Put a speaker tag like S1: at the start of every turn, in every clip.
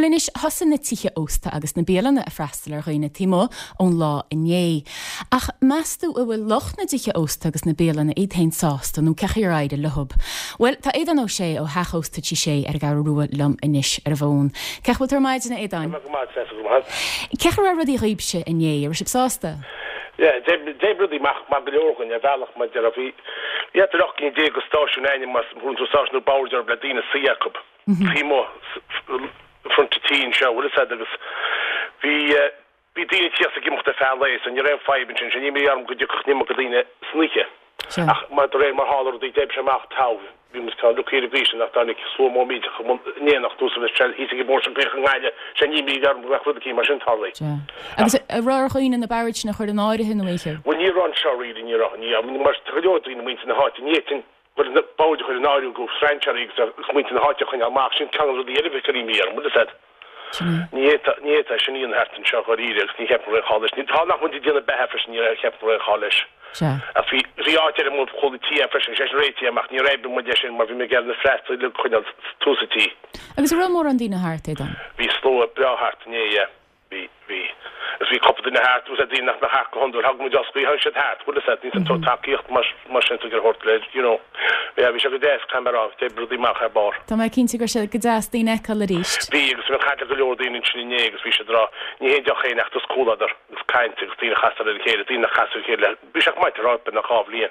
S1: inis hosan na tíche ósta agus na bélanna a freistal ar roioine tímo ón lá inné. Ach meastú a bhfuil loch na tíche ósta agus na bélanna iad hain sásta nó cechiráide lehub. Well, tá édan ó sé ó heachósta tí sé ar gar ruúa lom inis ar bhón. Cechfuil tar maidina édan? Cechar ar rudí riibse inné ar sib sásta?
S2: Ja, de brudi mag maar belogen ja dalig met de ravi. Ja, er ook geen idee gestation en maar hoe zo station bouwer bladine Jacob. Primo front to teen show. Wat is dat dus? Wie die het eerste keer mocht de fan lezen en je rijdt 5 inch en je meer om kun je niet meer gedine snikken. Ach, maar er maar halen die heb je maar touw. We moeten gaan ook hier wezen dat dan ik zo mooi gewoon nee nog toe zullen stellen. Is ik borst tegen ngaide. Zijn niet meer om weg voor de keer maar zijn halen.
S1: Ja. En is raar gewoon in de barrage nog de naide hin weet je.
S2: When you run show reading you know, ja, maar het in de mensen hart niet in wat de bouwde gewoon naide go franchise ik mensen hart je gaan maken zijn kan er die hele week niet meer. Moet het niet als je niet een hart en show reading niet heb er alles niet. Haal nog moet die de beheffers niet heb er alles.
S1: Ja.
S2: Als we reageren moet quality en fresh en rate mag niet rijden moet je maar we moeten de flat de kunnen toesity.
S1: En is er wel meer aan die hart dan?
S2: Wie slow up ja hart nee ja. Wie als we koppelen de hart was het die naar hart gehandeld had moet just we het hart wat is dat niet een totaal keer maar zijn te gehoord you know. Ja we zeggen dat camera te brudi maken bar.
S1: Dan mij kind zeker dat gedaast die nek al richt.
S2: Wie is we gaan de gehoord in Chinese we should draw. Niet ja geen echt school daar. Dat kan zich die gasten de hele die gasten hele. We zeggen maar erop en dan gaan we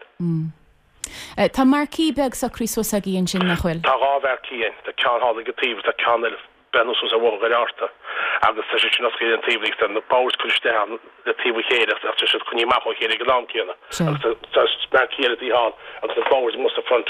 S1: Tá marquee beg sa Christmas a gin sin nachhfuil.
S2: Tá gáverkíin, de cean hálagatívh de ceanil benus a bhga arta. Agus tá sin as chéan tíblícht an na Powers Christian de tíbh chéad a se chuní macho chéad go lácíanna. Agus marquíad í há agus na Powers musta front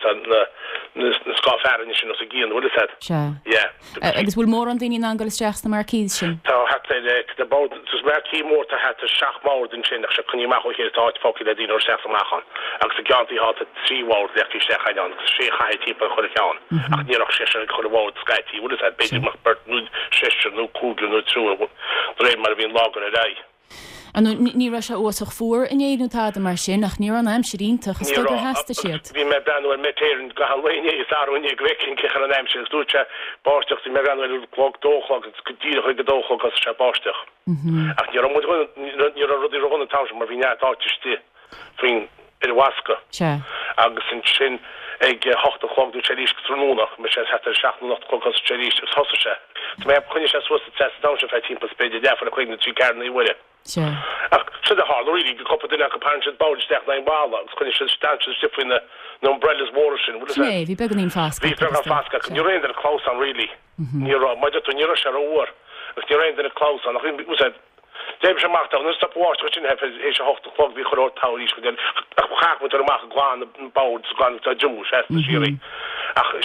S2: na scaferin sin as a gían, what is that? Yeah.
S1: Agus bhfuil mór an daoine angal isteach na marquee sin.
S2: Tá hat de bouw dus marquee mór tá hat schachmór den sin se chuní macho chéad táit fóki le dín or se machchan. Agus a gantí hat tríwáir lechtí sechaid an sé chaid típa chuir ceán. Ach níach sé chuir bhád skytí, what is that? Beidir mach bert nú séir nú cúgla nú trú ré mar bhíon lágan a dai.
S1: An ní ra se óach fuór in éú tá mar sin nach ní an aimsirínta gus stogur heasta siad.
S2: Bhí me brenn metéirn go halhaine is áhaine grecinn cechar an aimse dúte báisteach sí me brenn clog dóchlag go dtíad chuig go dóchlag as se báisteach. Ach ní ní rudí rohanna tá mar bhí neáteiste faoin Wasca. Agus sin ag 8 chlog dú chelís trónach me sé het 16 chlog chelís hosa se. Tá mé chunne se so testdown se fe timp spéidir defar a chuig na trí carna í bhuiide. Ach se a hard really go coppa duna pan bousteach na bála agus chunne se stand sifrin na umbrellas water sin.
S1: Né, hí beganín fásca.
S2: Hí began fásca, ní réidir a clós an really. Ní maidir tú ní se ór. Agus ní réidir a clós an nach úsad James macht dan een stap water wat je hebt is een hoogte klok die groot touw is gedaan. Ach graag moet er maar gewoon een bouw te gaan te doen, hè, serie. Ach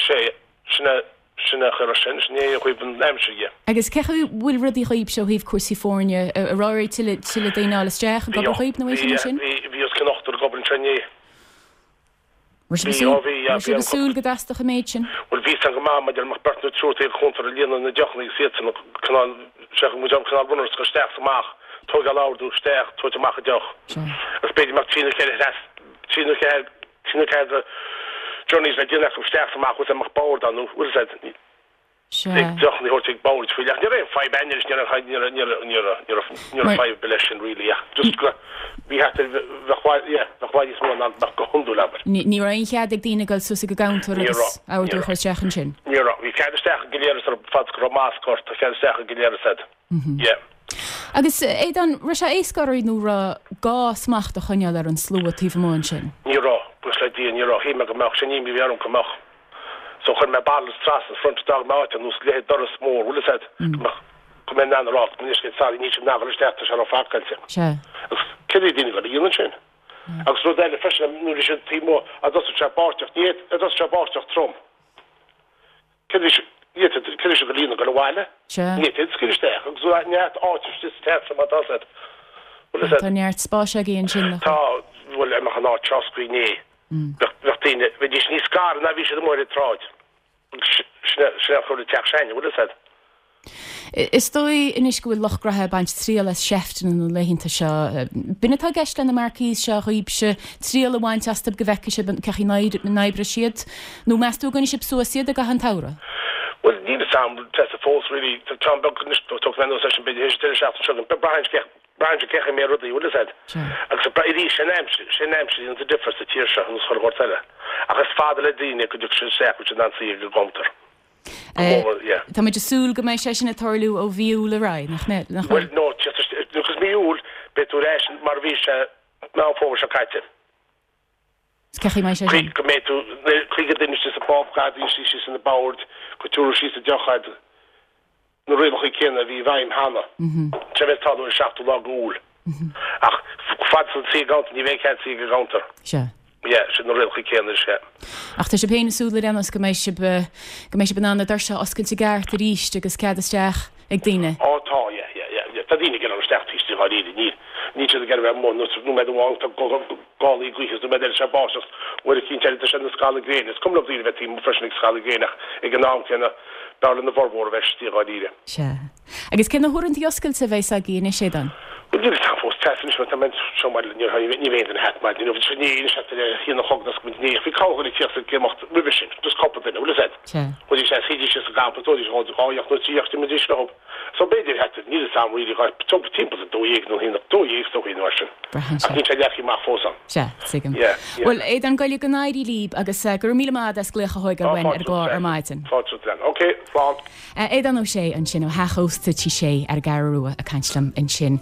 S2: sinna gerashin nee goeie nemse.
S1: Agus cechu bhfuil rudí chuib seo híh cuasíórne a ráir tiile daáil steach go chuib na sin?
S2: Bhí os cnochttar goblin trenne.
S1: Súl go dasach a méid sin?
S2: Bhfuil ví an go má mar mar bert na trúta chuntar a líana na deachna sé canál se mu canál bunners go steach amach. Tog a láú steach tu amach a deach. As beidir mar tína journeys na dine go steach amach was amach bouwd an what is that? Doch nie hoort ik bouwd vir. Ja, er 5 banners near 5 billion really. Ja. Just we had to why is one aan go hondo laber.
S1: Ní ein chead ag dine gal so go gauntor agus áidir chusteachchan sin.
S2: Ní we can steach geleer er fat gromaskort, can steach geleer set. Ja.
S1: Agus é an ru sé éiscarí nó ra gá smacht a chuneal ar an slúatíh máin sin.
S2: Nírá, bus le díon nírá hí me goach sé ní bhí an goach. So chun me ball stras front dag máte nús le do smór, bhfuil het kom en anrá, min is sá ní sem náhar steachta se á fácailse. Cedí dína go dhéanaan sin. Agus ru déile fe nu sin tímó a dos se báteach ní a dos se báteach trom. Cedí se go lína go bhile? Ní skiristeach, agus net áte ste mat dat.
S1: Tá neart spáis a géon sin.
S2: Tá bhfuil amach an áit trascuí né. Bhtíine bhí ní scar na bhí sé mór ráid. Sna chu teach sein, bhfuil het?
S1: Is dói inis go bhfuil lochgrathe baint tríal le seftain an leihinnta seo. Binetá geist le na marquí seo chuib se tríal a bhaint astab go bheice se cechi naibre siad nó meú gan sib suasíad a go an taura?
S2: Well, need sam test the false really to Tom Bucknish to talk no session bid his shaft sugar Brian Kech me rudi would said ak so pretty shenamshi in the difference the tier shot and sort of whatella ak father ledine could you say which not see the gonter
S1: Tá me súl go méid sé sin na torlú ó bhíú le ra nach
S2: well no just because miúl beturation mar vi ná fó se kaite
S1: Scachi mai sé
S2: metu kriget din is a bobcard is in the board kultur is the jochad no really kenna vi vaim hanna chevet tadu shaft lag ul ach fat se gant ni vek het se ganter ja se no really kenna se
S1: ach se peine súle den as go méis banana darse as kun se gart ríist agus cadsteach ag dine
S2: tá ja tadine gen stecht is ni niet te get mo no met wang gali glyches met se bas wo kin de skale green is kom op die wet team fresh skale green ik naam kennen daar in de voorwoord westie radire
S1: agus ken horint joskel se weis a gene sé dan
S2: testament zo maar niet weten het maar of het niet hier nog ook dat met neer ik hou ik zeg ik mocht bewustzijn dus koppel in hoe zet hoe je zegt hier is het gaan tot is gewoon ga je nog zie je met die op zo beter het het niet samen really gaat top tempo doe je nog in doe je toch in was niet dat je mag voor
S1: sigem well e dan gal je gnaidi lieb agus gur mí ma as glecha hoig ar wein ar maiten
S2: okay
S1: e dan ó sé an sin ó hachósta tí sé ar garúa a keinslam in sin